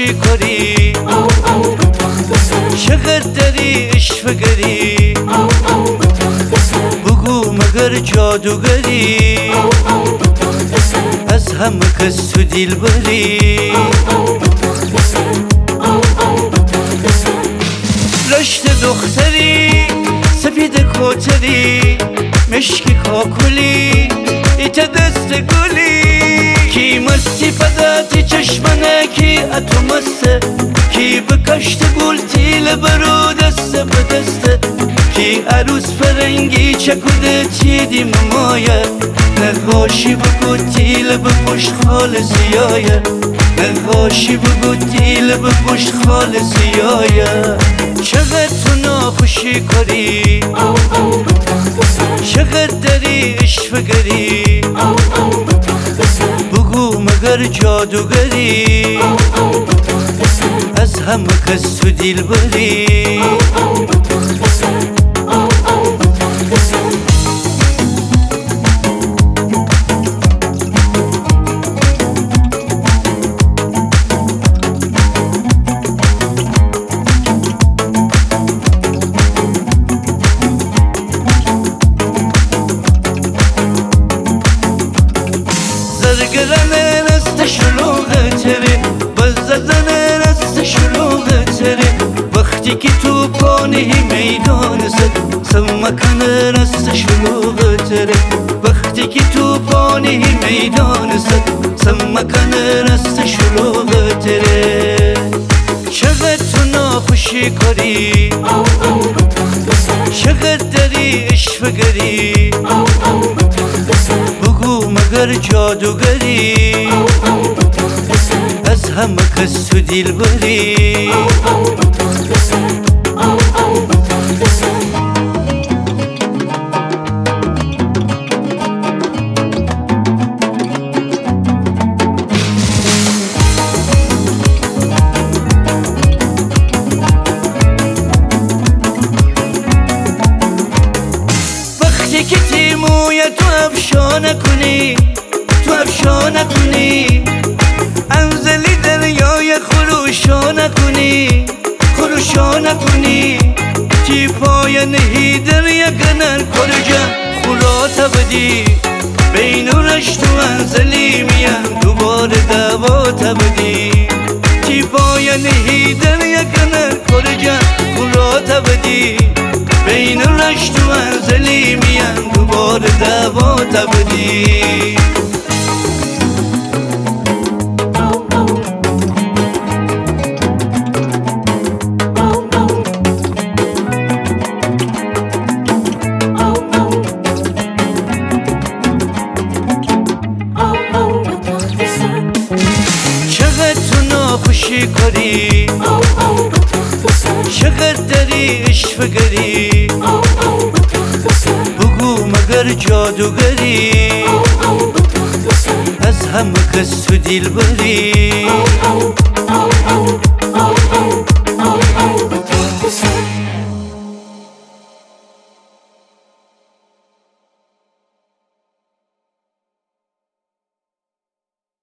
خوشی کاری چقدر داری عشق گری بگو مگر جادوگری از همه کس تو دل بری رشت دختری سفید کوتری مشکی کاکولی ایت دست گلی کی مستی پداتی چشمنه کی اتو مسته کی بکشت گل تیل برو دست به دسته کی عروس فرنگی چکوده چیدی ممایه نقاشی بگو تیل بپشت خالصیایه نقاشی بگو تیل بپشت خالصیایه چقدر تو ناخوشی کاری چقدر داری عشق گری بگو مگر جادوگری از همه کس تو دل بری زرگرنه نست شلوغه تره بزدنه نست شلوغه تره وقتی که تو پانه میدان زد سمکنه نست شلوغه تره وقتی که تو پانه میدان زد سمکنه نست شلوغه تره چقدر تو ناخوشی کاری چقدر داری عشق گری بگو مگر جادوگری از همه کس تو دل بری وقتی که تیموی تو افشانه کنی تو افشانه کنی انزلی دریای خروشانه کنی خروشانه کنی تی پای نهی دریا کنر کرجا خلاتا بدی بین رشت و انزلی میان دوباره دواتا بدی تی پای نهی دریا کنر کرجا خلاتا بدی بین رشت و انزلی میان دوباره دواتا بدی چقدر تو ناخوشی کاری چقدر داری عشق گری بگو مگر جادوگری از همه کس تو دل بری